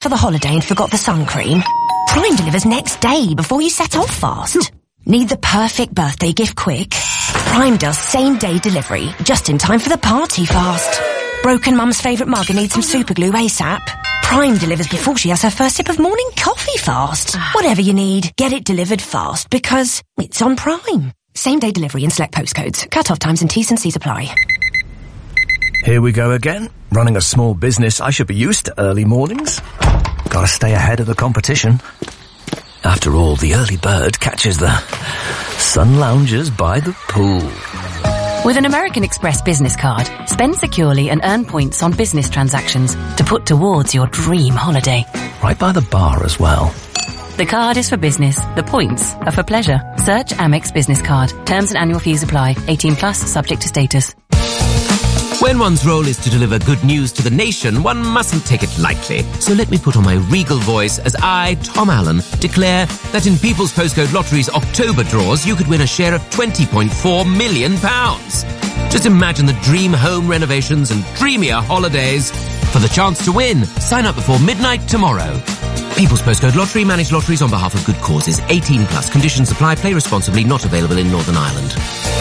for the holiday and forgot the sun cream? Prime delivers next day before you set off fast. Need the perfect birthday gift quick? Prime does same-day delivery, just in time for the party fast. Broken mum's favourite mug and needs some super glue ASAP? Prime delivers before she has her first sip of morning coffee fast. Whatever you need, get it delivered fast because it's on Prime. Same-day delivery in select postcodes. Cut-off times and T's and C's apply. Here we go again. Running a small business, I should be used to early mornings. Gotta stay ahead of the competition. After all, the early bird catches the sun loungers by the pool. With an American Express business card, spend securely and earn points on business transactions to put towards your dream holiday. Right by the bar as well. The card is for business. The points are for pleasure. Search Amex Business Card. Terms and annual fees apply. 18 plus, subject to status. When one's role is to deliver good news to the nation, one mustn't take it lightly. So let me put on my regal voice as I, Tom Allen, declare that in People's Postcode Lottery's October draws, you could win a share of £20.4 million. Just imagine the dream home renovations and dreamier holidays. For the chance to win, sign up before midnight tomorrow. People's Postcode Lottery, managed lotteries on behalf of good causes. 18 plus. Conditions apply. Play responsibly. Not available in Northern Ireland.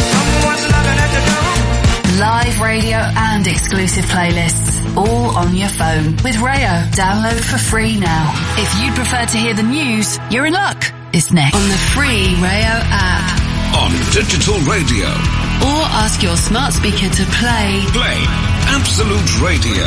Live radio and exclusive playlists, all on your phone. With Rayo, download for free now. If you'd prefer to hear the news, you're in luck. It's next on the free Rayo app. On digital radio. Or ask your smart speaker to play Absolute Radio.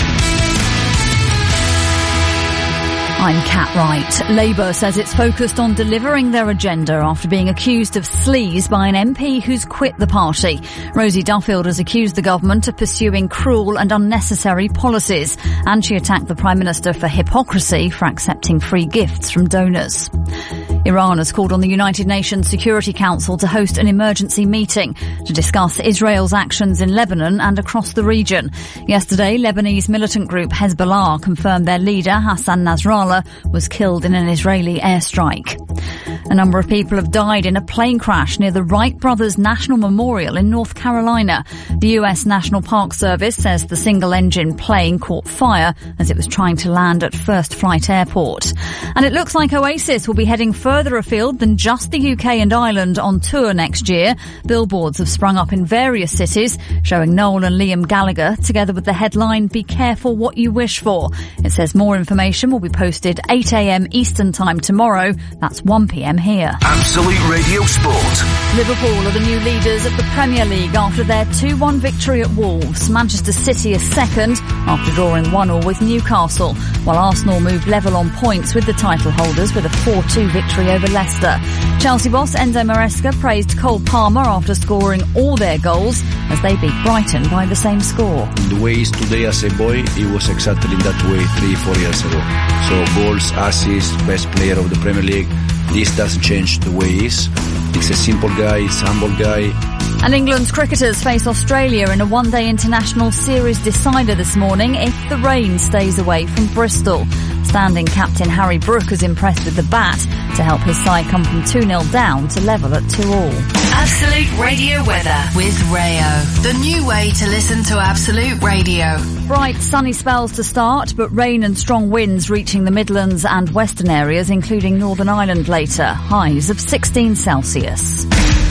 I'm Kat Wright. Labour says it's focused on delivering their agenda after being accused of sleaze by an MP who's quit the party. Rosie Duffield has accused the government of pursuing cruel and unnecessary policies, and she attacked the Prime Minister for hypocrisy for accepting free gifts from donors. Iran has called on the United Nations Security Council to host an emergency meeting to discuss Israel's actions in Lebanon and across the region. Yesterday, Lebanese militant group Hezbollah confirmed their leader, Hassan Nasrallah, was killed in an Israeli airstrike. A number of people have died in a plane crash near the Wright Brothers National Memorial in North Carolina. The U.S. National Park Service says the single-engine plane caught fire as it was trying to land at First Flight Airport. And it looks like Oasis will be heading further afield than just the UK and Ireland on tour next year. Billboards have sprung up in various cities, showing Noel and Liam Gallagher together with the headline, "Be careful what you wish for." It says more information will be posted 8 a.m. Eastern Time tomorrow. That's 1 p.m. here. Absolute Radio Sport. Liverpool are the new leaders of the Premier League after their 2-1 victory at Wolves. Manchester City is second after drawing 1-1 with Newcastle, while Arsenal moved level on points with the title holders with a 4-2 victory over Leicester. Chelsea boss Enzo Maresca praised Cole Palmer after scoring all their goals as they beat Brighton by the same score. The way he is today as a boy, he was exactly that way 3-4 years ago. So goals, assists, best player of the Premier League. This doesn't change the way he is. He's a simple guy, he's a humble guy. And England's cricketers face Australia in a one-day international series decider this morning if the rain stays away from Bristol. Standing captain Harry Brook is impressed with the bat to help his side come from 2-0 down to level at 2-all. Absolute Radio weather with Rayo, the new way to listen to Absolute Radio. Bright sunny spells to start, but rain and strong winds reaching the Midlands and western areas, including Northern Ireland later. Highs of 16 Celsius.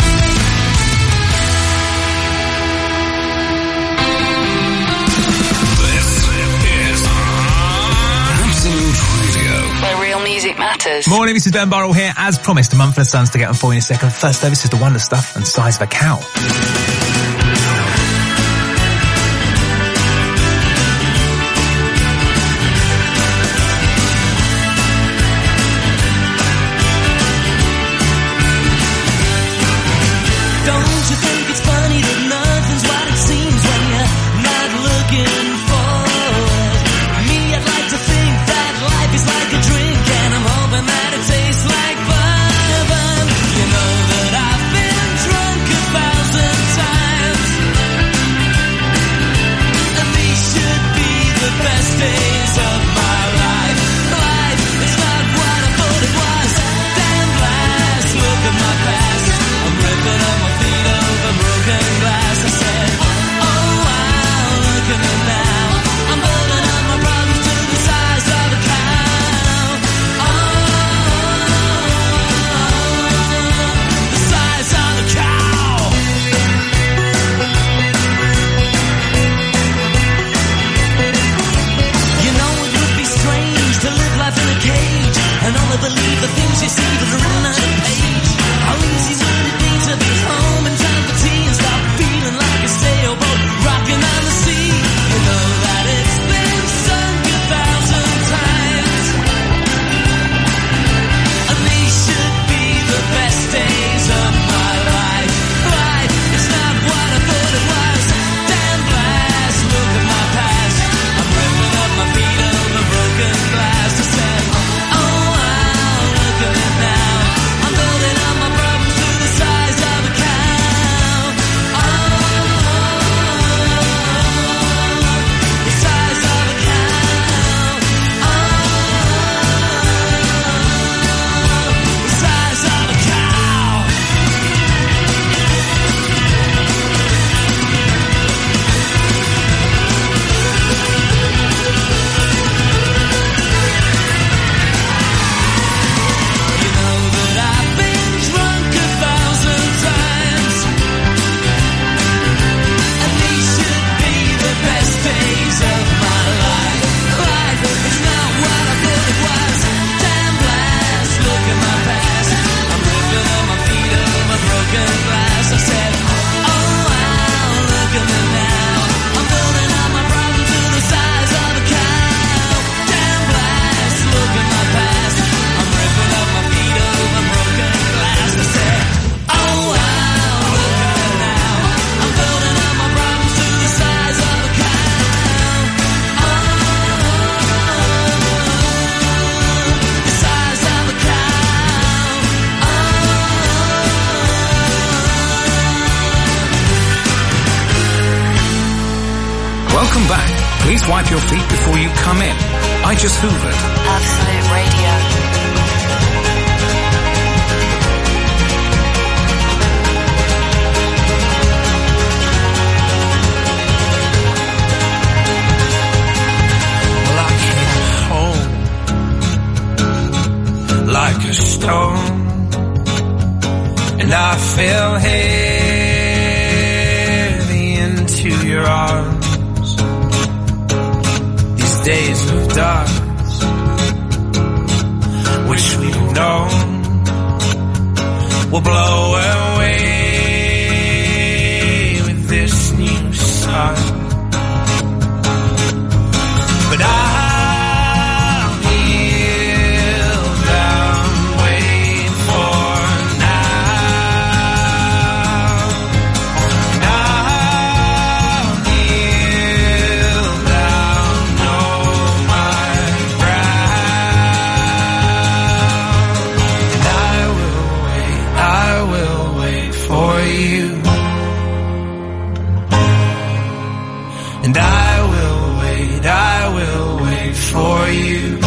Matters. Morning, this is Ben Burrell here. As promised, a Mumford & Sons to get on for you in a second. First though, this is The Wonder Stuff and Size of a Cow. Don't you think it's funny that nothing's what it seems when you're not looking forward? Me, I'd like to think that life is like a drink and I'm hoping that it tastes like bourbon. You know that I've been drunk 1,000 times. Please wipe your feet before you come in. I just hoovered. Absolute Radio. Well, I came home like a stone, and I fell heavy into your arms. These days of dust, which we've known, will blow away with this new sun. But I'll kneel down, wait for now. And I'll kneel down, know my ground. And I will wait for you. And I will wait for you.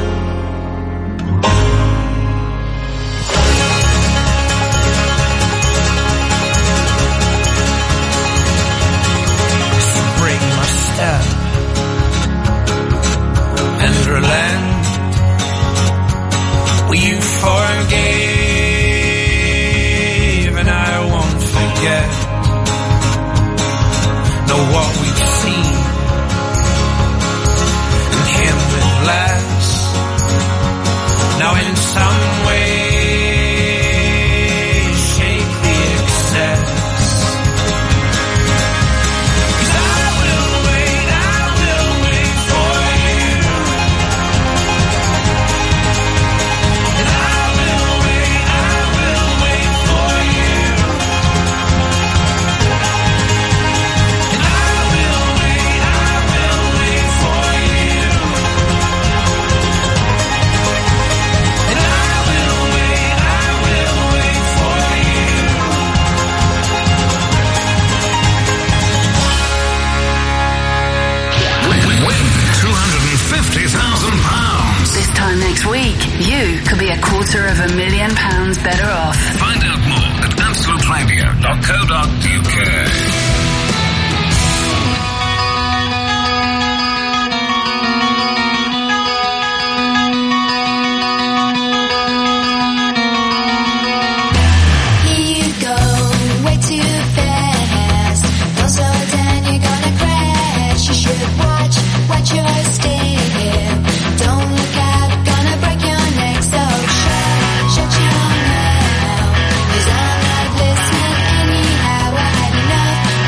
So break my step and relent. Well, you forgave and I won't forget. Know what we've seen and him with less. Now in some way shake the excess. 'Cause I will wait for you. And I will wait for you. And I will wait for you. And I will wait for you. Win £250,000. This time next week, you could be £250,000 better off. Find out more at absoluteradio.co.uk. Here you go, way too fast. Don't slow down, you're gonna crash. You should watch your step. Don't look out, gonna break your neck. So shut your mouth. 'Cause I'm not listening anyhow. I had enough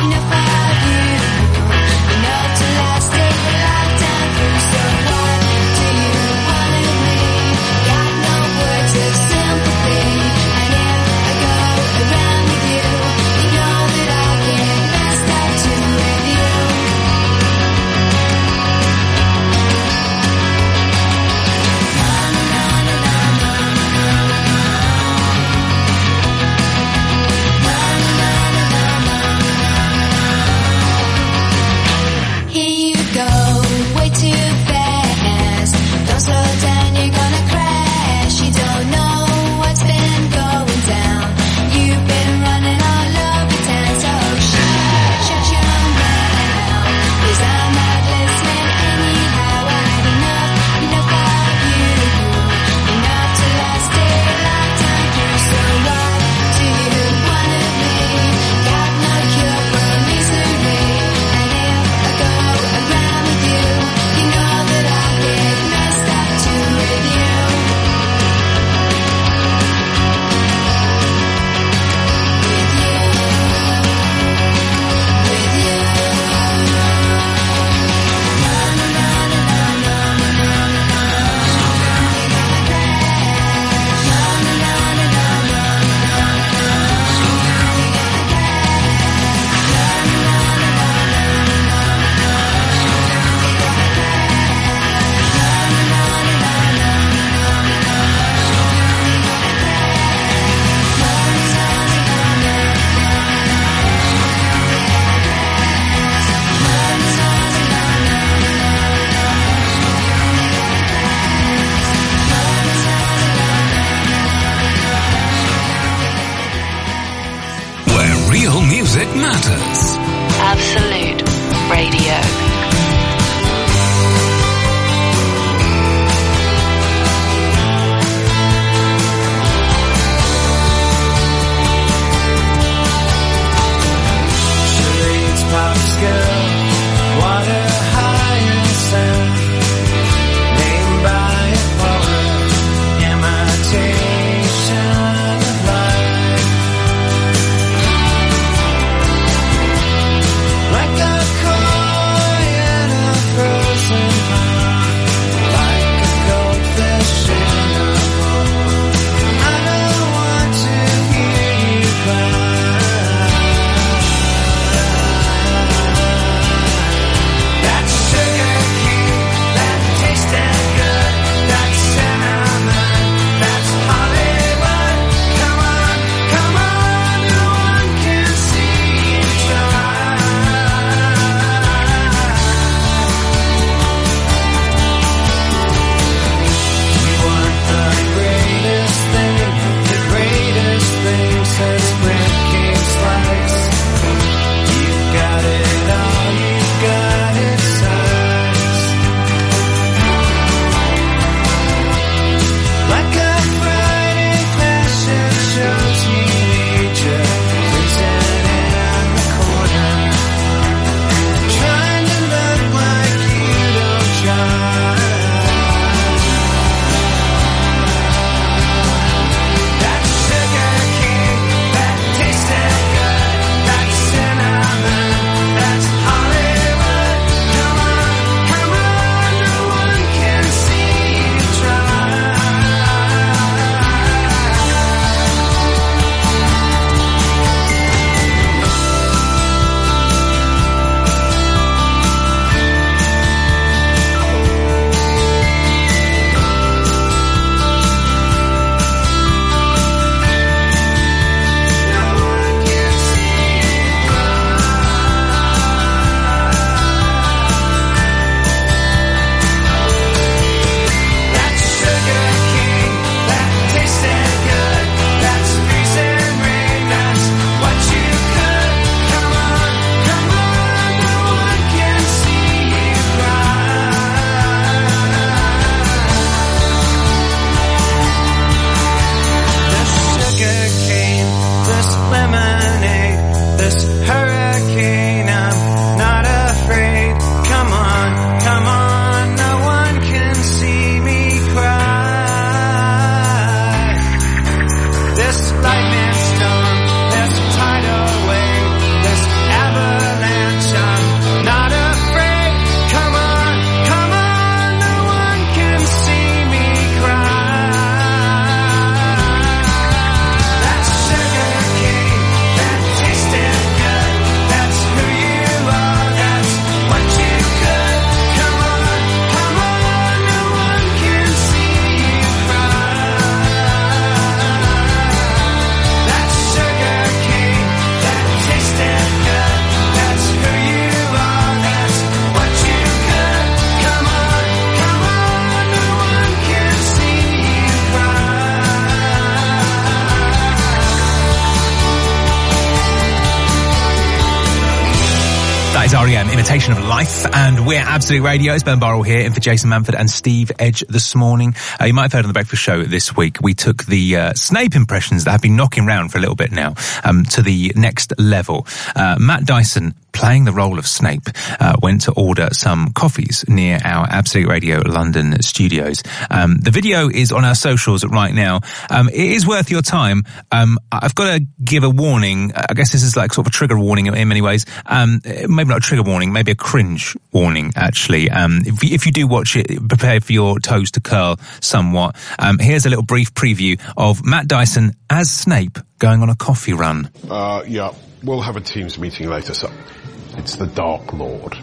is R.E.M., Imitation of Life, and we're Absolute Radio. It's Ben Burrell here, in for Jason Manford and Steve Edge this morning. You might have heard on the Breakfast Show this week, we took the Snape impressions that have been knocking around for a little bit now to the next level. Matt Dyson, playing the role of Snape, went to order some coffees near our Absolute Radio London studios. The video is on our socials right now. It is worth your time. I've got to give a warning. I guess this is like sort of a trigger warning in many ways. Maybe not a trigger warning, maybe a cringe warning, actually. If you do watch it, prepare for your toes to curl somewhat. Here's a little brief preview of Matt Dyson as Snape going on a coffee run. Yeah, we'll have a Teams meeting later, so it's the Dark Lord.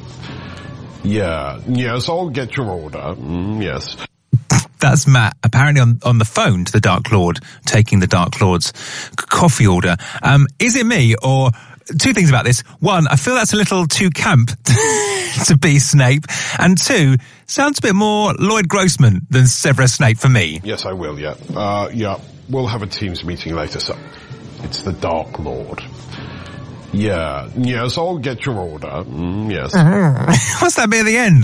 Yeah, yes, I'll get your order. Yes. That's Matt, apparently on the phone to the Dark Lord, taking the Dark Lord's coffee order. Is it me, or two things about this? One, I feel that's a little too camp to be Snape. And two, sounds a bit more Lloyd Grossman than Severus Snape for me. Yes, I will, yeah. Yeah, we'll have a Teams meeting later, so it's the Dark Lord. Yeah, yes, I'll get your order. Yes. What's that bit at the end?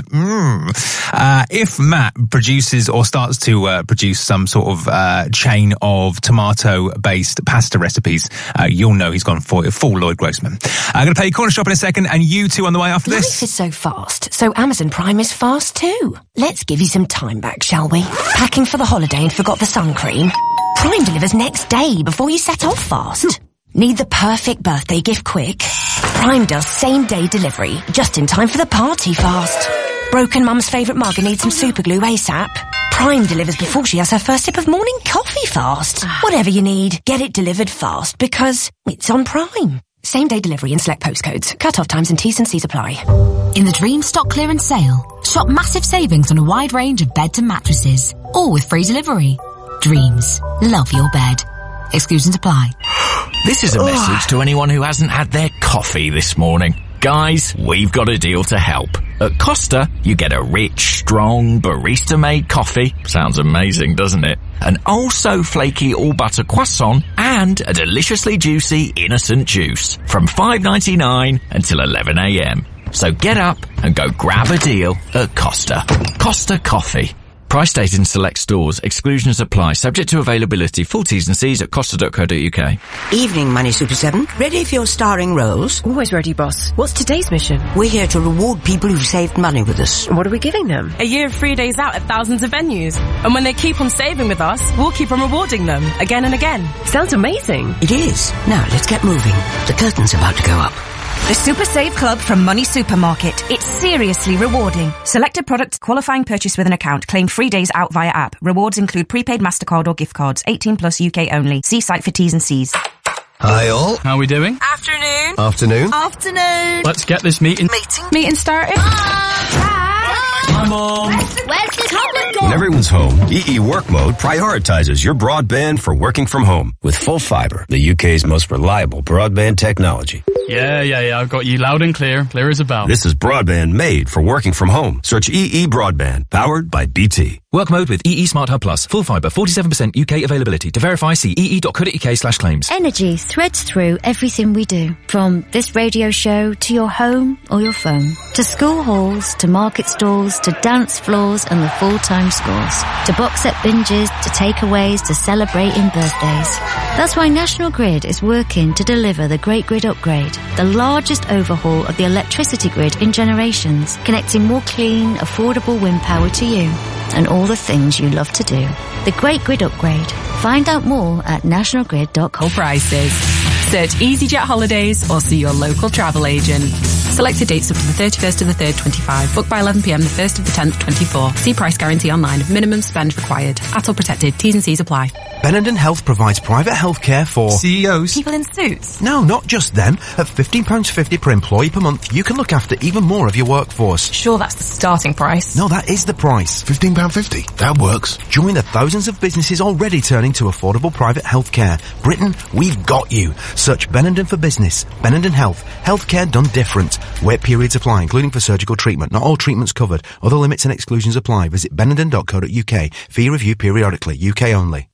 If Matt produces or starts to produce some sort of chain of tomato-based pasta recipes, you'll know he's gone for full Lloyd Grossman. I'm going to play Corner Shop in a second, and you two on the way after this. Life is so fast, so Amazon Prime is fast too. Let's give you some time back, shall we? Packing for the holiday and forgot the sun cream? Prime delivers next day before you set off fast. Need the perfect birthday gift quick? Prime does same-day delivery, just in time for the party fast. Broken mum's favourite mug and needs some super glue ASAP? Prime delivers before she has her first sip of morning coffee fast. Whatever you need, get it delivered fast because it's on Prime. Same-day delivery in select postcodes. Cut-off times and T's and C's apply. In the Dream Stock Clearance Sale, shop massive savings on a wide range of beds and mattresses, all with free delivery. Dreams. Love your bed. Exclusions apply. This is a message to anyone who hasn't had their coffee this morning. Guys, we've got a deal to help. At Costa, you get a rich, strong, barista-made coffee. Sounds amazing, doesn't it? An oh-so flaky all-butter croissant and a deliciously juicy innocent juice from $5.99 until 11 a.m. So get up and go grab a deal at Costa. Costa Coffee. Price stated in select stores. Exclusions apply. Subject to availability. Full T's and C's at costa.co.uk. Evening, Money Super 7. Ready for your starring roles? Always ready, boss. What's today's mission? We're here to reward people who've saved money with us. What are we giving them? A year of free days out at thousands of venues. And when they keep on saving with us, we'll keep on rewarding them again and again. Sounds amazing. It is. Now, let's get moving. The curtain's about to go up. The Super Save Club from Money Supermarket. It's seriously rewarding. Selected products, qualifying purchase with an account. Claim free days out via app. Rewards include prepaid MasterCard or gift cards. 18 plus UK only. See site for T's and C's. Hi all. How are we doing? Afternoon. Afternoon. Afternoon. Let's get this meeting started. Hi, Mom. Where's the tablet gone? When everyone's home, EE Work Mode prioritizes your broadband for working from home with full fibre, the UK's most reliable broadband technology. Yeah, I've got you loud and clear as a bell. This is broadband made for working from home. Search EE Broadband, powered by BT. Work mode with EE Smart Hub Plus. Full fibre, 47% UK availability. To verify, see ee.co.uk/claims. Energy threads through everything we do. From this radio show to your home or your phone. To school halls, to market stalls, to dance floors and the full-time scores. To box set binges, to takeaways, to celebrating birthdays. That's why National Grid is working to deliver the Great Grid Upgrade. The largest overhaul of the electricity grid in generations. Connecting more clean, affordable wind power to you. And all the things you love to do. The Great Grid Upgrade. Find out more at nationalgrid.com. Prices. Search EasyJet Holidays or see your local travel agent. Selected dates up to the 31st of the 3rd, 25. Book by 11pm the 1st of the 10th, 24. See price guarantee online. Minimum spend required. ATOL protected. T's and C's apply. Benenden Health provides private healthcare for CEOs. People in suits? No, not just them. At £15.50 per employee per month, you can look after even more of your workforce. Sure, that's the starting price. No, that is the price. £15.50. That works. Join the thousands of businesses already turning to affordable private healthcare. Britain, we've got you. Search Benenden for Business. Benenden Health. Healthcare done different. Wait periods apply, including for surgical treatment. Not all treatments covered. Other limits and exclusions apply. Visit benenden.co.uk. Fee review periodically. UK only.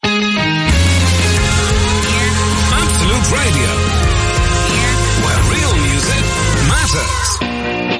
Absolute Radio, where real music matters.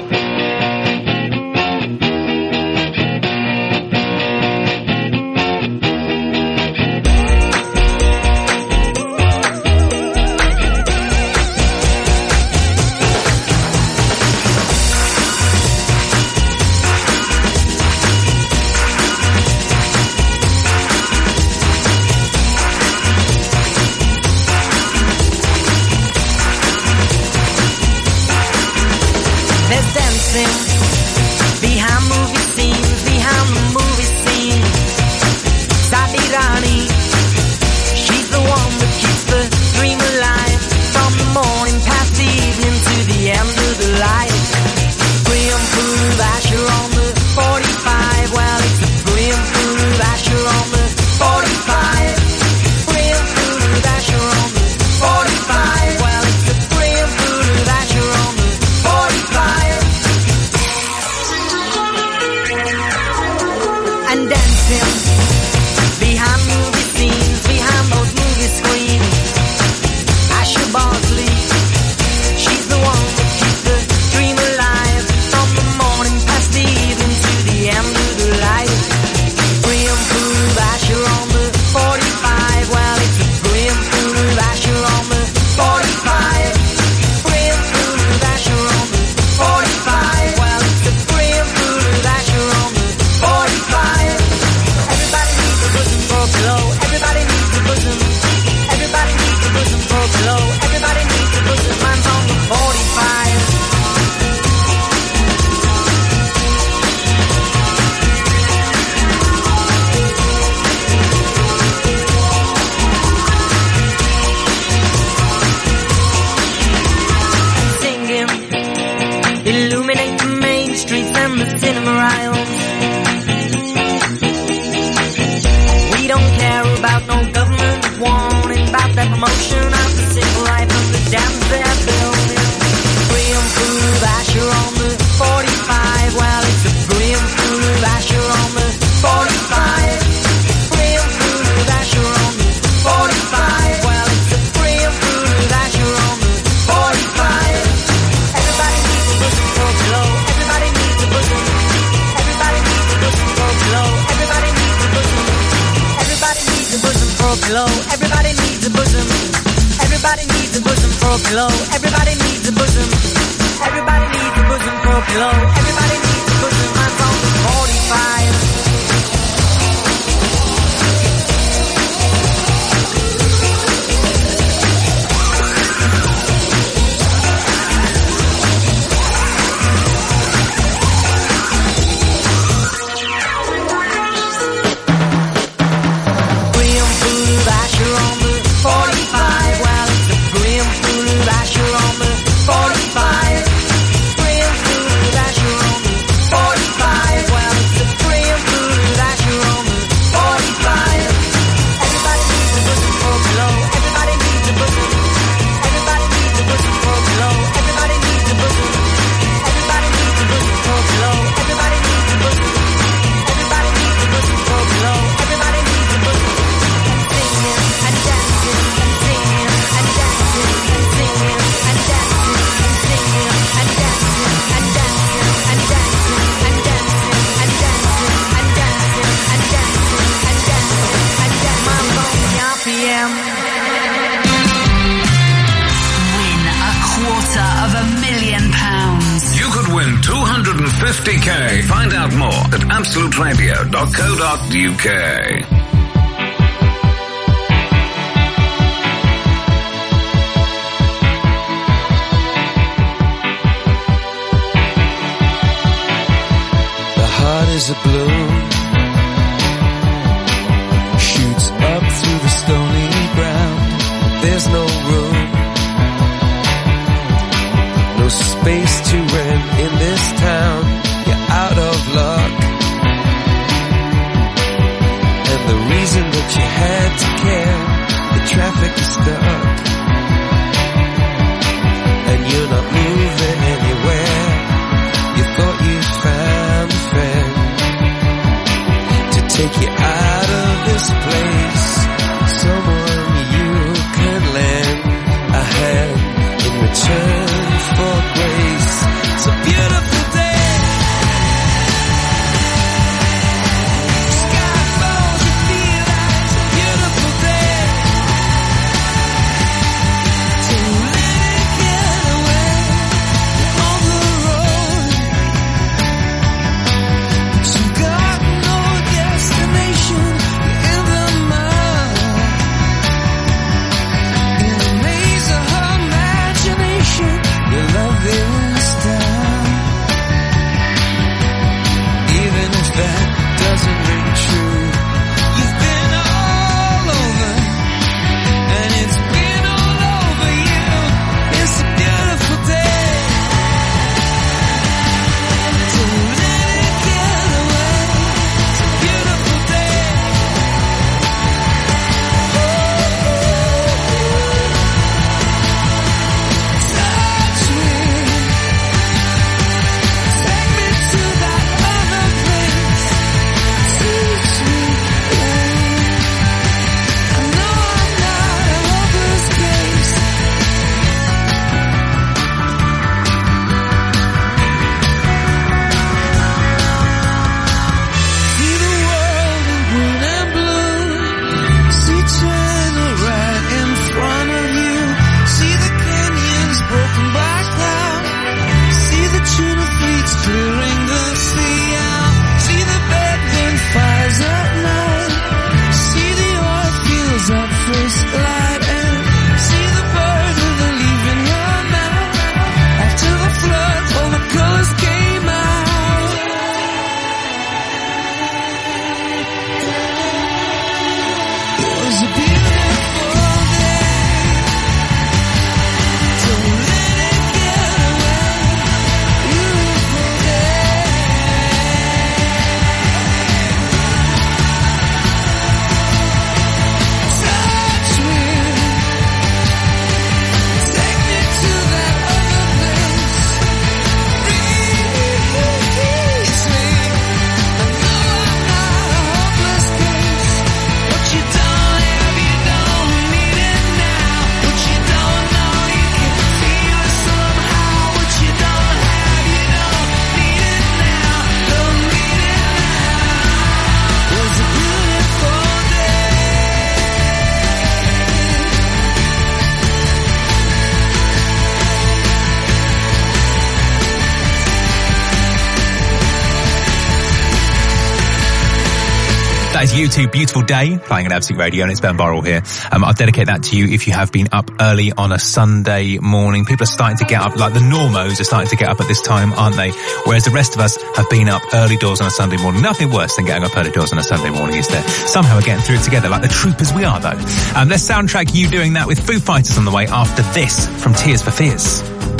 about no government warning about that promotion of the civil life of the dams they're building. Brilliant food of Asher on the 45. Well, it's a brilliant food of Asher on the 45. Brilliant food of Asher on the 45. Well, it's a brilliant food of Asher on the 45. Everybody needs a bosom for a pillow. Everybody needs a bosom. Everybody needs a bosom for a pillow. Everybody needs a bosom. Everybody needs a bosom for a pillow. Everybody needs a bosom. Everybody needs a bosom for a pillow. Everybody needs a bosom. Everybody needs a bosom for a pillow. Everybody needs a bosom. I'm on the 45. £50K. Find out more at absoluteradio.co.uk. The heart is a balloon, shoots up through the stony ground. There's no room, no space to rent in this town. You're out of luck, and the reason that you had to care, the traffic is stuck, and you're not moving anywhere. You thought you'd found a friend to take you out of this place, someone you can lend a hand in return for grace. It's a beautiful day. Sky falls, you feel like it's a beautiful day. U2 Beautiful Day, playing at Absolute Radio, and it's Ben Burrell here. I'll dedicate that to you if you have been up early on a Sunday morning. People are starting to get up, like the normos are starting to get up at this time, aren't they? Whereas the rest of us have been up early doors on a Sunday morning. Nothing worse than getting up early doors on a Sunday morning, is there? Somehow we're getting through it together, like the troopers we are, though. Let's soundtrack you doing that with Foo Fighters on the way after this from Tears for Fears.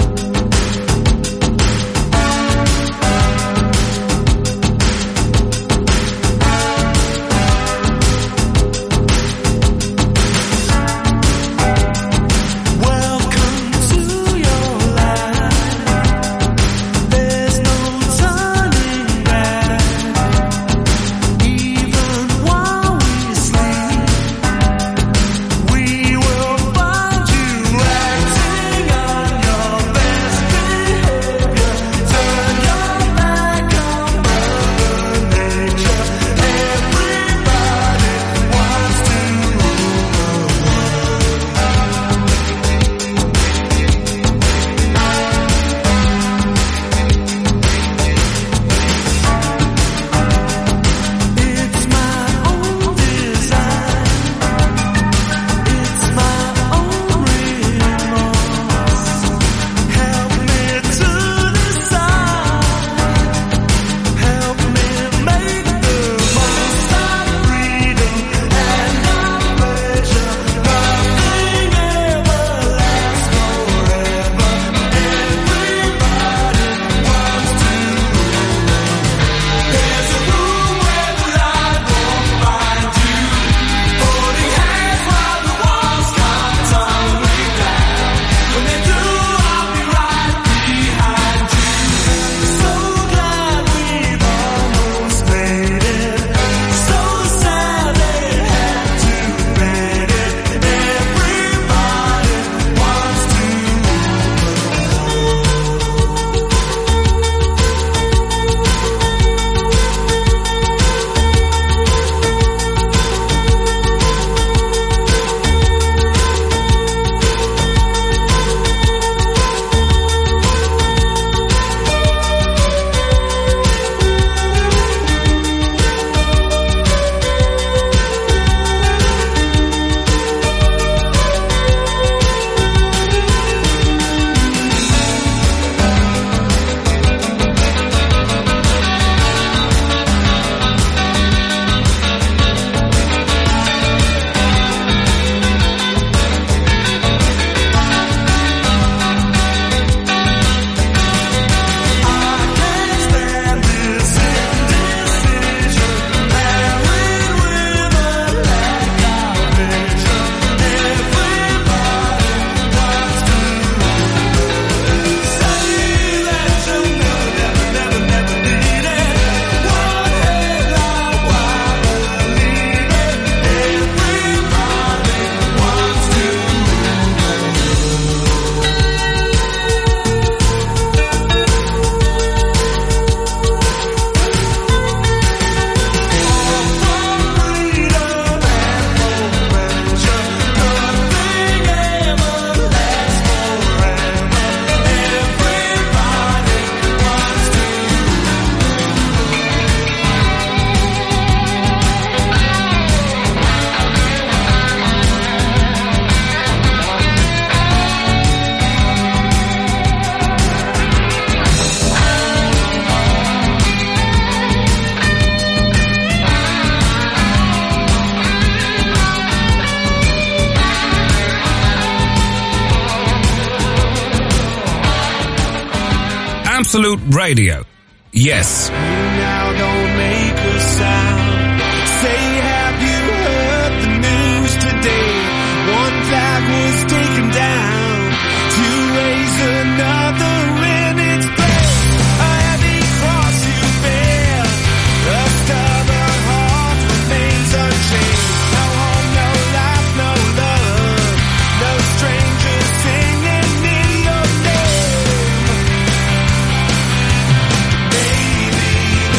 Absolute Radio. Yes. Now don't make a sound. Say, have you heard the news today? One flag was taken down to raise another in its place. A heavy cross you bear, a stubborn heart remains unchanged. No home, no life, no love, no strangers singing in your name. Maybe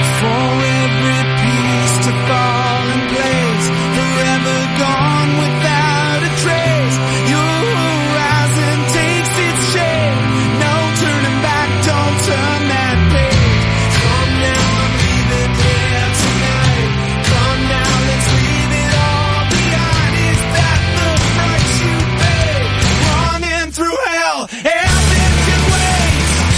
for every piece to fall in place, forever gone without a trace. Your horizon takes its shape, no turning back, don't turn that page. Come now, I'm leaving here tonight. Come now, let's leave it all behind. Is that the price you pay? Running through hell, as it can wait.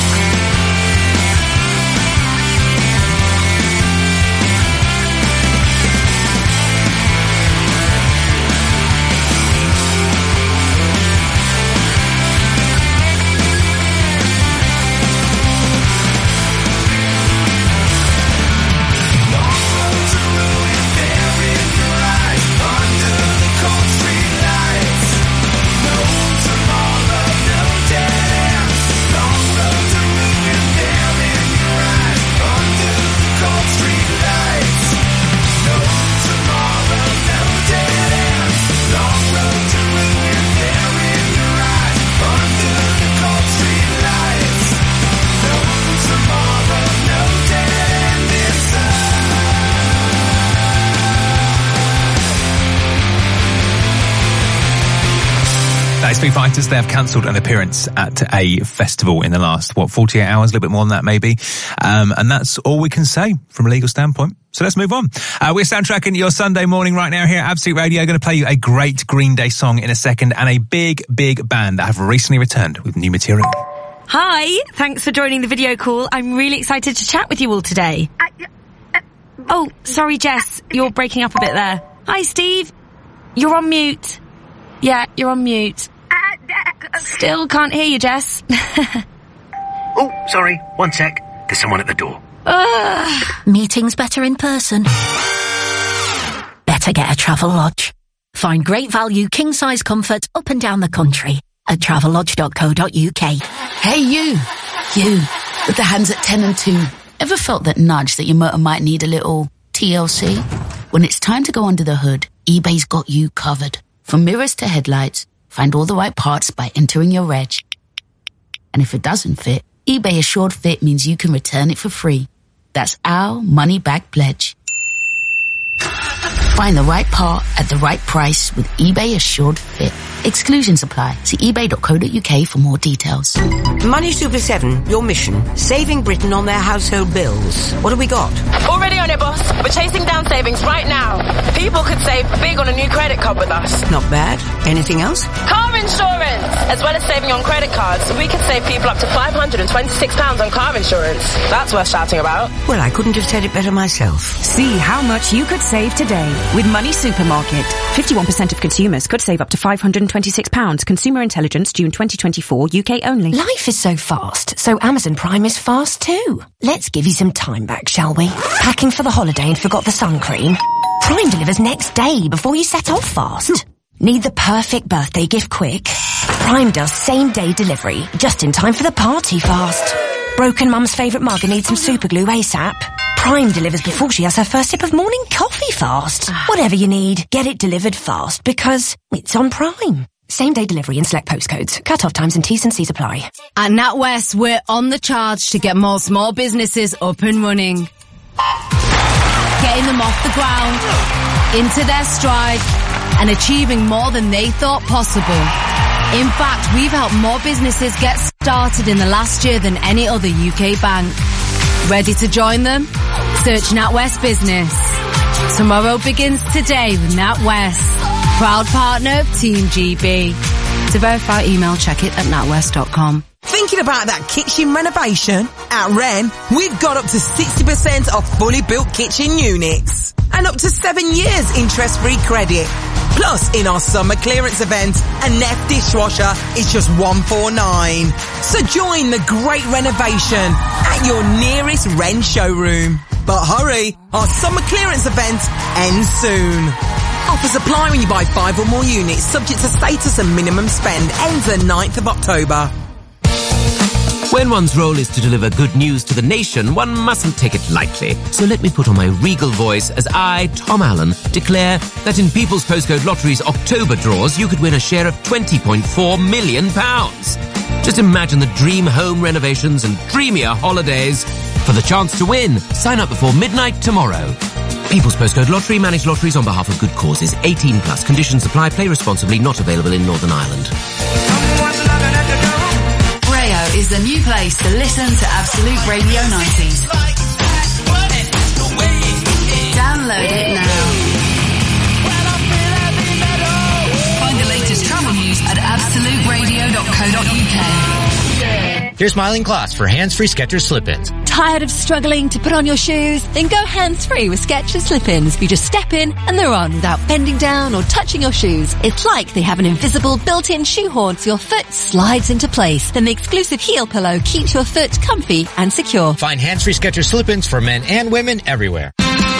That's Foo Fighters. They have cancelled an appearance at a festival in the last, 48 hours, a little bit more than that maybe. And that's all we can say from a legal standpoint. So let's move on. We're soundtracking your Sunday morning right now here at Absolute Radio. Going to play you a great Green Day song in a second, and a big, big band that have recently returned with new material. Hi, thanks for joining the video call. I'm really excited to chat with you all today. Oh, sorry, Jess, you're breaking up a bit there. Hi, Steve. You're on mute. Yeah, you're on mute. Still can't hear you, Jess. Oh, sorry. 1 sec. There's someone at the door. Meetings better in person. Better get a Travelodge. Find great value, king-size comfort up and down the country at travellodge.co.uk. Hey, you with the hands at 10 and 2. Ever felt that nudge that your motor might need a little TLC? When it's time to go under the hood, eBay's got you covered. From mirrors to headlights, find all the right parts by entering your reg. And if it doesn't fit, eBay Assured Fit means you can return it for free. That's our money-back pledge. Find the right part at the right price with eBay Assured Fit. Exclusions apply. See ebay.co.uk for more details. Money Super 7, your mission, saving Britain on their household bills. What have we got? Already on it, boss. We're chasing down savings right now. People could save big on a new credit card with us. Not bad. Anything else? Car insurance! As well as saving on credit cards, we could save people up to £526 on car insurance. That's worth shouting about. Well, I couldn't have said it better myself. See how much you could save today with Money Supermarket. 51% of consumers could save up to £526. Consumer Intelligence, June 2024, UK only. Life is so fast, so Amazon Prime is fast too. Let's give you some time back, shall we? Packing for the holiday and forgot the sun cream? Prime delivers next day before you set off fast. Need the perfect birthday gift quick? Prime does same day delivery, just in time for the party fast. Broken mum's favourite mug and needs some super glue ASAP? Prime delivers before she has her first sip of morning coffee fast. Whatever you need, get it delivered fast because it's on Prime. Same day delivery in select postcodes. Cut-off times and T's and C's apply. At NatWest, we're on the charge to get more small businesses up and running. Getting them off the ground, into their stride, and achieving more than they thought possible. In fact, we've helped more businesses get started in the last year than any other UK bank. Ready to join them? Search NatWest Business. Tomorrow begins today with NatWest. Proud partner of Team GB. To verify email, check it at natwest.com. Thinking about that kitchen renovation? At Wren, we've got up to 60% off fully built kitchen units. And up to 7 years interest-free credit. Plus, in our summer clearance event, a Neff dishwasher is just $149. So join the great renovation at your nearest Wren showroom. But hurry, our summer clearance event ends soon. Offers apply when you buy 5 or more units, subject to status and minimum spend. Ends the 9th of October. When one's role is to deliver good news to the nation, one mustn't take it lightly. So let me put on my regal voice as I, Tom Allen, declare that in People's Postcode Lottery's October draws, you could win a share of £20.4 million. Just imagine the dream home renovations and dreamier holidays For the chance to win, sign up before midnight tomorrow. People's Postcode Lottery, managed lotteries on behalf of good causes. 18 plus. Conditions apply. Play responsibly. Not available in Northern Ireland. Rayo is the new place to listen to Absolute Radio 90s. Download it now. Find the latest travel news at absoluteradio.co.uk. Here's Smiling Class for hands-free Skechers slip-ins. Tired of struggling to put on your shoes? Then go hands-free with Skechers slip-ins. You just step in and they're on without bending down or touching your shoes. It's like they have an invisible built-in shoe horn so your foot slides into place. Then the exclusive heel pillow keeps your foot comfy and secure. Find hands-free Skechers slip-ins for men and women everywhere.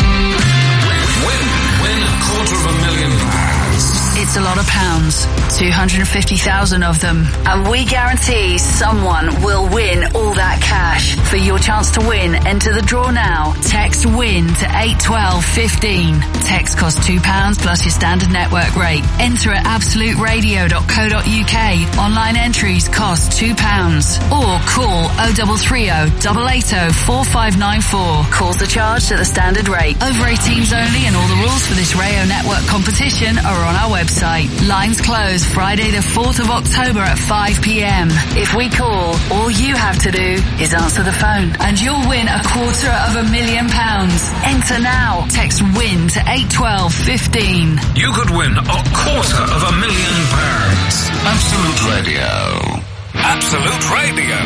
Win £250,000. It's a lot of pounds, 250,000 of them, and we guarantee someone will win all that cash. For your chance to win, enter the draw now. Text WIN to 81215. Text costs £2 plus your standard network rate. Enter at absoluteradio.co.uk. Online entries cost £2. Or call 0330 880 4594. Calls are charged at the standard rate. Over 18s only, and all the rules for this Rayo Network competition are on our website. Lines close Friday the 4th of October at 5 p.m. If we call, all you have to do is answer the phone and you'll win £250,000. Enter now. Text WIN to 81215. You could win £250,000. Absolute Radio. Absolute Radio.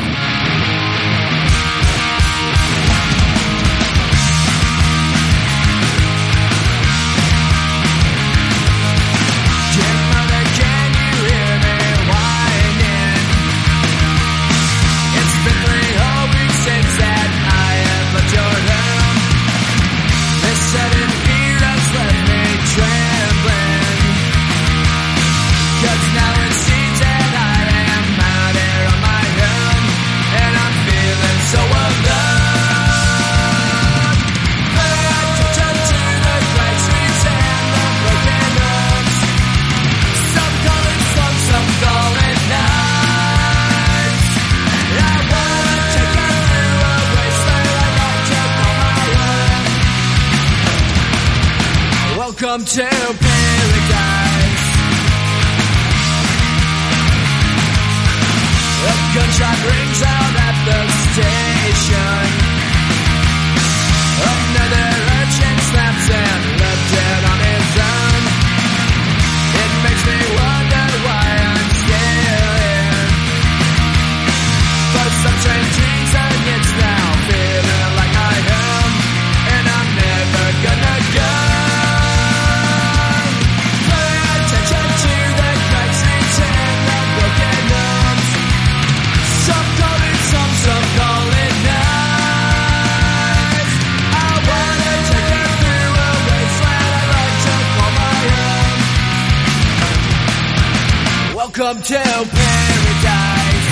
Welcome to paradise. A gunshot rings out at the station. Another urchin snaps and left dead on his own. It makes me wonder why I'm still here. But some train tunes and hits now, feeling like I am, and I'm never gonna go. Welcome to paradise.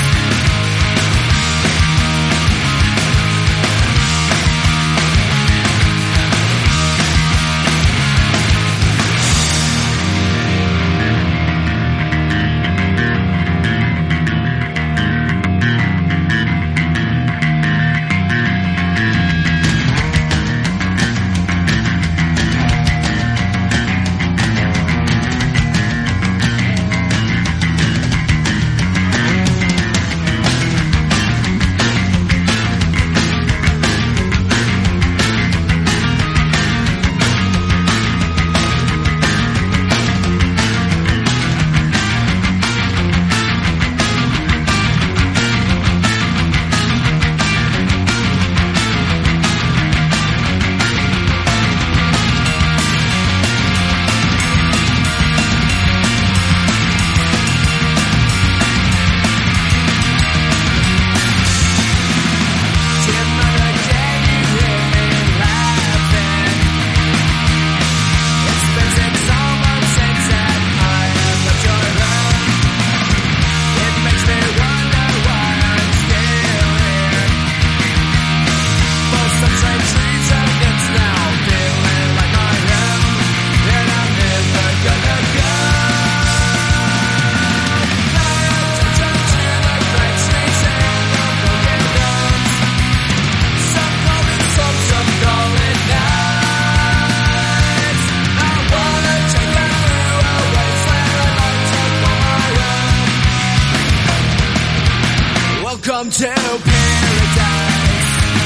to paradise.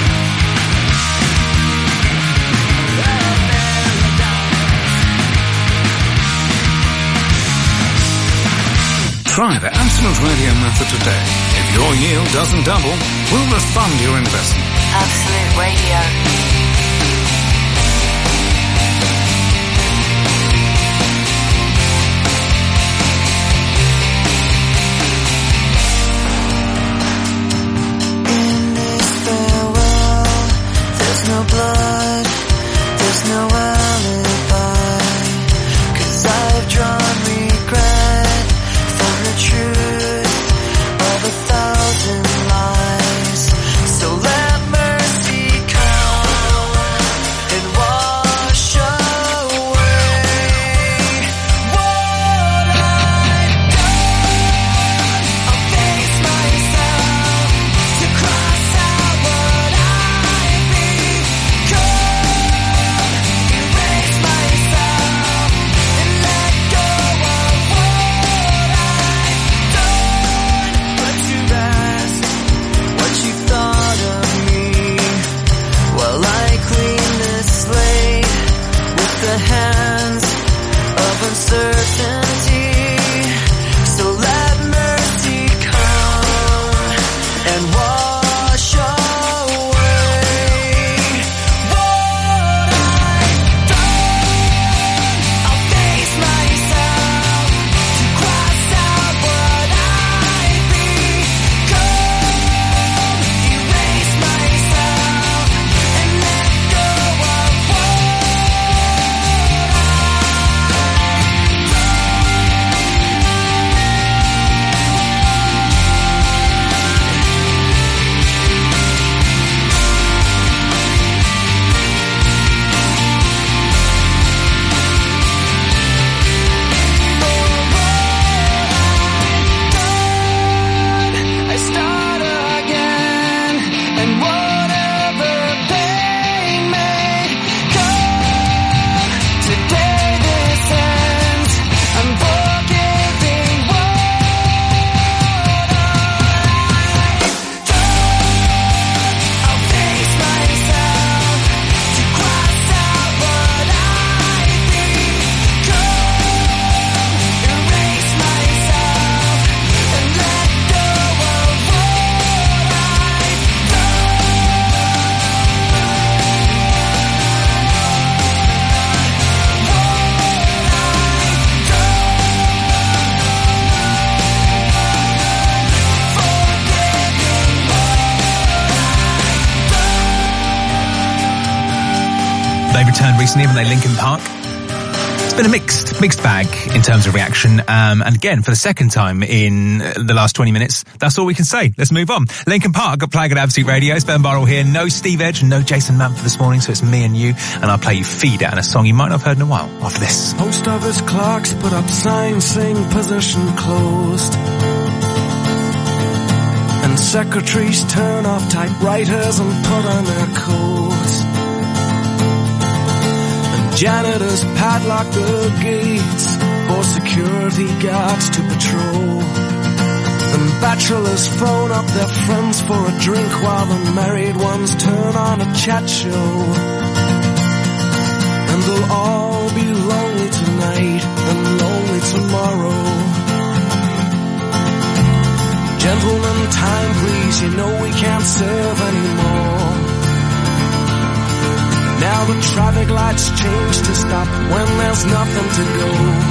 Try the Absolute Radio method today. If your yield doesn't double, we'll refund your investment. Absolute Radio. There's no blood, there's no alibi, 'cause I've drawn regret from the truth of 1,000 lies. So let mercy come and wash away what I've done. I'll face myself to cross out what I've become, erase myself and let go of what I've done. But you've asked what you thought of me while I clean this slate with the hands of uncertainty. So let mercy come and wash away what I've done. I'll face myself to cross out what I've become, erase myself and let go of what I start again, and whatever pain may come, today this ends. I'm forgiving what I've done. I'll face myself to cross out what I've become, erase myself and let go of what I've They returned recently, haven't they, Linkin Park? It's been a mixed bag in terms of reaction. And again, for the second time in the last 20 minutes, that's all we can say. Let's move on. Linkin Park got playing at Absolute Radio. It's Ben Burrell here. No Steve Edge and no Jason Manford this morning, so it's me and you. And I'll play you Feed It and a song you might not have heard in a while after this. Post office clocks put up signs saying position closed. And secretaries turn off typewriters and put on their coats. And janitors padlock the gates for security guards to patrol. And bachelors phone up their friends for a drink while the married ones turn on a chat show. And they'll all be lonely tonight and lonely tomorrow. Gentlemen, time please, you know we can't serve anymore. Now the traffic lights change to stop when there's nothing to go.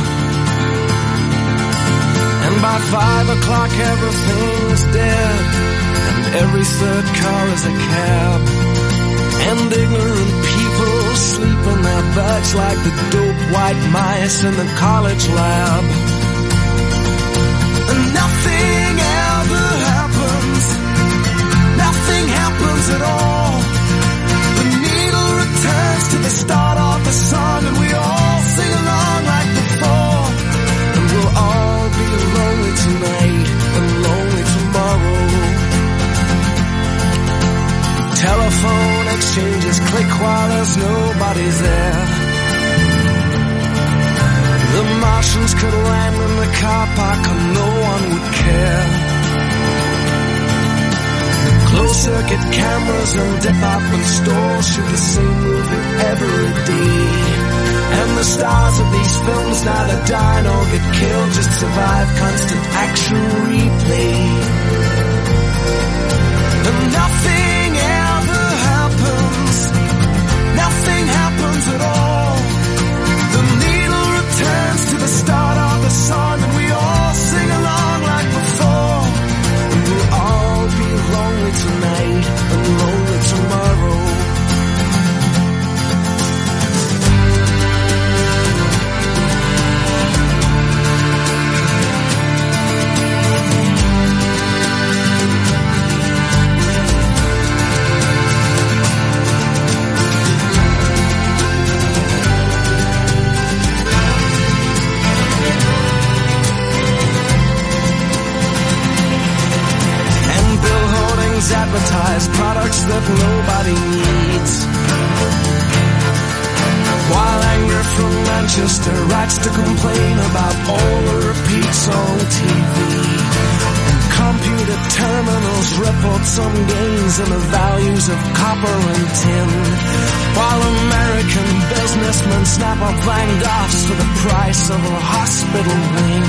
And by 5 o'clock everything's dead, and every third car is a cab. And ignorant people sleep in their beds like the dope white mice in the college lab. And nothing ever happens, nothing happens at all. The needle returns to the start of the song, and we all sing along like before. And we'll all be lonely tonight and lonely tomorrow. Telephone exchanges click while there's nobody's there. The Martians could land in the car park and no one would care. circuit cameras and department stores shoot the same movie every day. And the stars of these films neither die nor get killed, just survive constant action replay. And nothing ever happens, nothing happens at all. The needle returns to the start of the song and we all sing along like before. And we'll all be lonely tonight and lonely tomorrow. Advertise products that nobody needs, while anger from Manchester writes to complain about all the repeats on TV. And computer terminals report some gains in the values of copper and tin, while American businessmen snap up Van Goghs for the price of a hospital wing.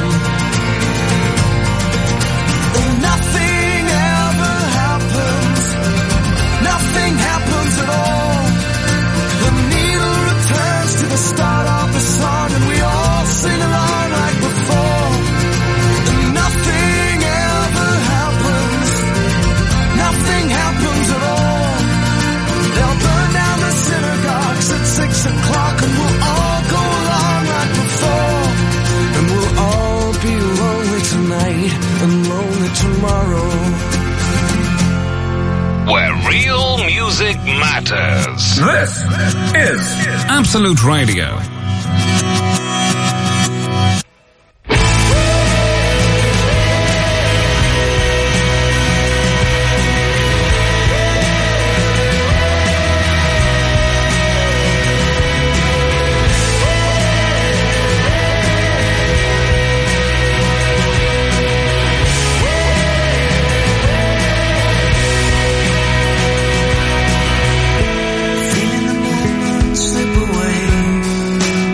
And nothing ever happens, nothing happens at all. The needle returns to the start of the song and we all sing along like before. And nothing ever happens, nothing happens at all. They'll burn down the synagogues at 6 o'clock and we'll all go along like before. And we'll all be lonely tonight and lonely tomorrow. Where real music matters. This is Absolute Radio. Feeling the moment slip away.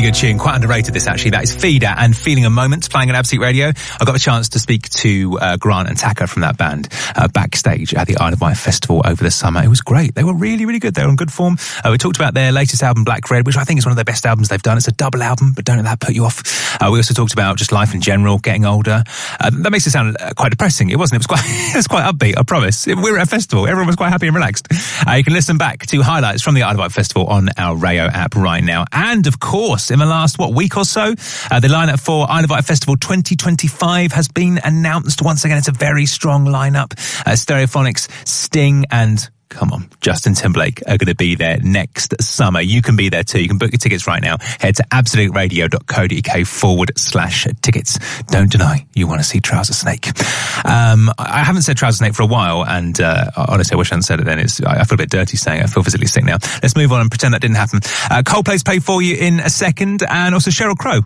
good tune, quite underrated this actually. That is Feeder and Feeling a Moment, playing on Absolute Radio. I got a chance to speak to Grant and Taka from that band backstage at the Isle of Wight Festival over the summer. It was great. They were really, really good. They were in good form. We talked about their latest album, Black Red, which I think is one of their best albums they've done. It's a double album, but don't let that put you off. We also talked about just life in general, getting older. That makes it sound quite depressing. It wasn't. It was quite upbeat, I promise. We were at a festival. Everyone was quite happy and relaxed. You can listen back to highlights from the Isle of Wight Festival on our Rayo app right now. And of course, in the last, week or so, the lineup for Isle of Wight Festival 2025 has been announced. Once again, it's a very strong lineup. Stereophonics, Sting, and come on, Justin Timberlake are going to be there next summer. You can be there too. You can book your tickets right now. Head to absoluteradio.co.uk/tickets. Don't deny you want to see Trouser Snake. I haven't said Trouser Snake for a while, and honestly, I wish I hadn't said it then. I feel a bit dirty saying it. I feel physically sick now. Let's move on and pretend that didn't happen. Coldplay's Play For You in a second, and also Sheryl Crow.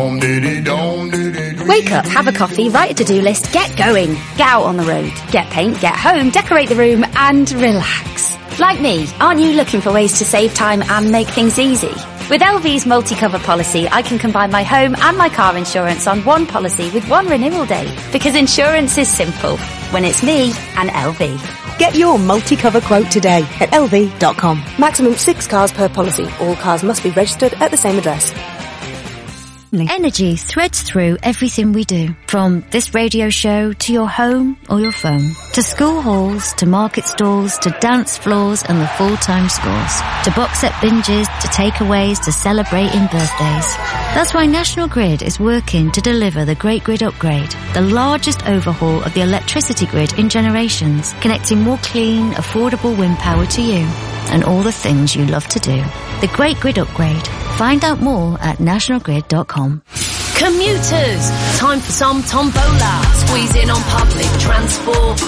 Wake up, have a coffee, write a to-do list, get going. Get out on the road. Get paint, get home, decorate the room, and relax. Like me, aren't you looking for ways to save time and make things easy? With LV's multi-cover policy, I can combine my home and my car insurance on one policy with one renewal date. Because insurance is simple when it's me and LV. Get your multi-cover quote today at lv.com. Maximum 6 cars per policy. All cars must be registered at the same address. Energy threads through everything we do, from this radio show to your home or your phone, to school halls, to market stalls, to dance floors and the full-time scores, to box set binges, to takeaways, to celebrating birthdays. That's why National Grid is working to deliver the Great Grid Upgrade, the largest overhaul of the electricity grid in generations, connecting more clean, affordable wind power to you and all the things you love to do. The Great Grid Upgrade. Find out more at nationalgrid.com. Commuters, time for some tombola. Squeeze in on public transport.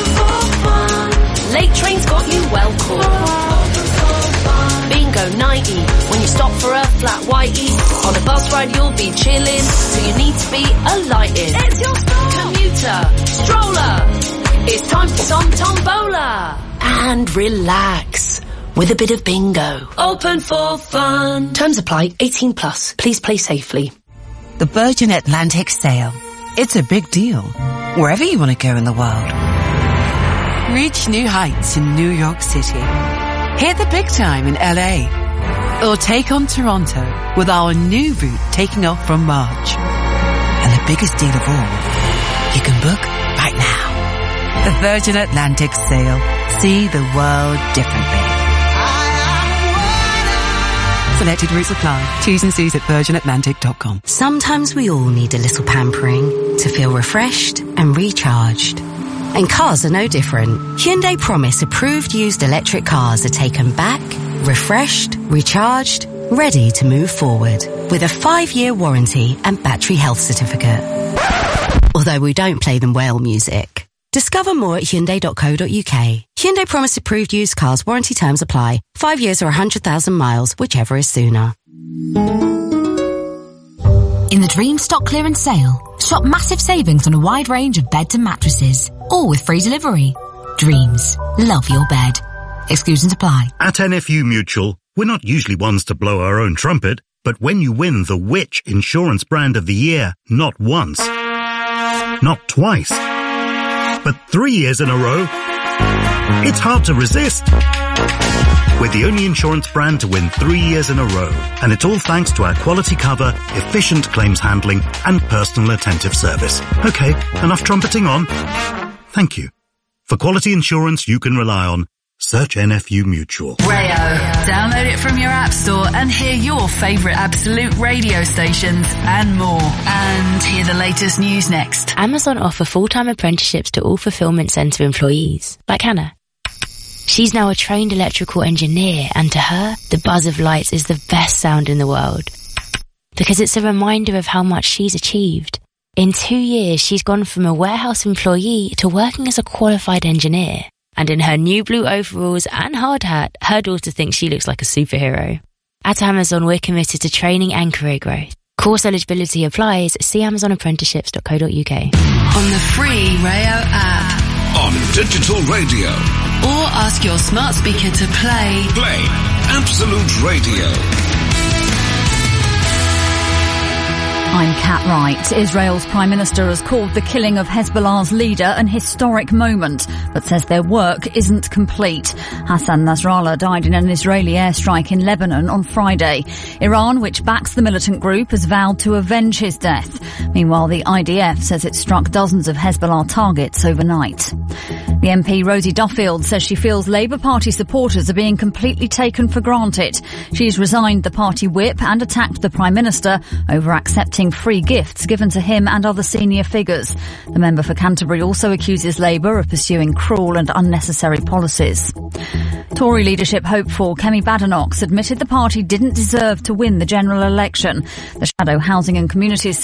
Late trains got you well caught. Bingo 90, when you stop for a flat whitey. On a bus ride you'll be chilling, so you need to be alighted. It's your stop. Commuter, stroller, it's time for some tombola. And relax with a bit of bingo. Open for fun. Terms apply. 18 plus. Please play safely. The Virgin Atlantic Sail. It's a big deal, wherever you want to go in the world. Reach new heights in New York City. Hit the big time in LA. Or take on Toronto with our new route taking off from March. And the biggest deal of all, you can book right now. The Virgin Atlantic Sail. See the world differently. Selected routes apply. T's and C's at virginatlantic.com. Sometimes we all need a little pampering to feel refreshed and recharged. And cars are no different. Hyundai Promise approved used electric cars are taken back, refreshed, recharged, ready to move forward with a 5-year warranty and battery health certificate. Although we don't play them whale music. Discover more at Hyundai.co.uk. Hyundai Promise approved used cars, warranty terms apply. 5 years or 100,000 miles, whichever is sooner. In the Dream Stock Clearance Sale, shop massive savings on a wide range of beds and mattresses, all with free delivery. Dreams. Love your bed. Exclusions apply. At NFU Mutual, we're not usually ones to blow our own trumpet, but when you win the Which Insurance Brand of the Year, not once, not twice, but 3 years in a row, it's hard to resist. We're the only insurance brand to win 3 years in a row, and it's all thanks to our quality cover, efficient claims handling, and personal attentive service. Okay, enough trumpeting on. Thank you. For quality insurance you can rely on, search NFU Mutual. Rayo. Download it from your app store and hear your favourite Absolute radio stations and more. And hear the latest news next. Amazon offer full-time apprenticeships to all fulfillment centre employees, like Hannah. She's now a trained electrical engineer, and to her, the buzz of lights is the best sound in the world. Because it's a reminder of how much she's achieved. In 2 years, she's gone from a warehouse employee to working as a qualified engineer. And in her new blue overalls and hard hat, her daughter thinks she looks like a superhero. At Amazon, we're committed to training and career growth. Course eligibility applies. See amazonapprenticeships.co.uk. On the free Rayo app. On digital radio. Or ask your smart speaker to play Absolute Radio. I'm Kat Wright. Israel's Prime Minister has called the killing of Hezbollah's leader an historic moment, but says their work isn't complete. Hassan Nasrallah died in an Israeli airstrike in Lebanon on Friday. Iran, which backs the militant group, has vowed to avenge his death. Meanwhile, the IDF says it struck dozens of Hezbollah targets overnight. The MP Rosie Duffield says she feels Labour Party supporters are being completely taken for granted. She's resigned the party whip and attacked the Prime Minister over accepting free gifts given to him and other senior figures. The member for Canterbury also accuses Labour of pursuing cruel and unnecessary policies. Tory leadership hopeful Kemi Badenoch admitted the party didn't deserve to win the general election. The Shadow Housing and Communities